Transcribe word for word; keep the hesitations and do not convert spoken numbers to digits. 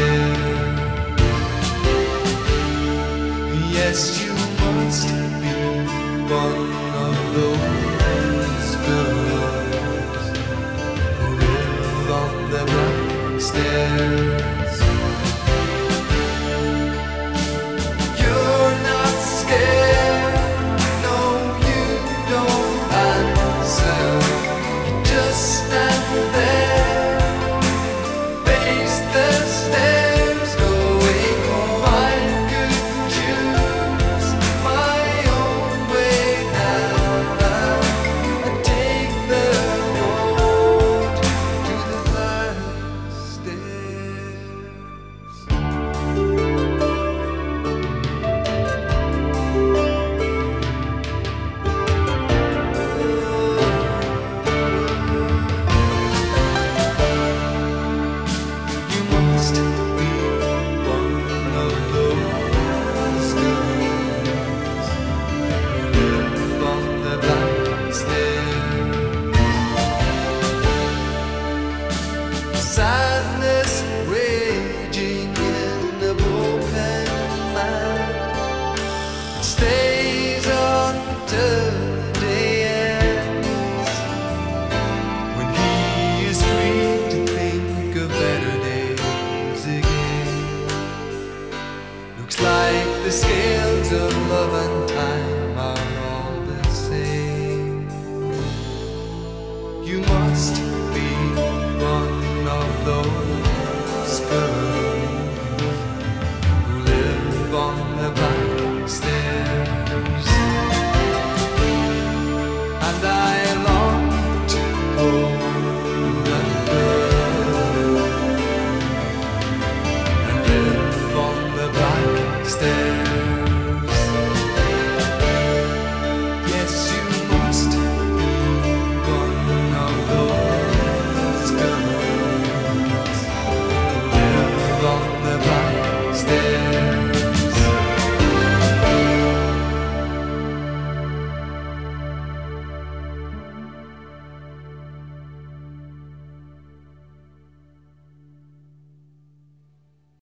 Yes, you must be one of those girls who live on the back stairs. You're not scared, no, you don't answer. You just stand there, face the stairs, going home. I could choose my own way now. I take the road to the back stairs. You must be one of those girls who live on the back stairs. Sadness raging in the bullpen man stays on till the day ends, when he is free to think of better days again. Looks like the scales of love and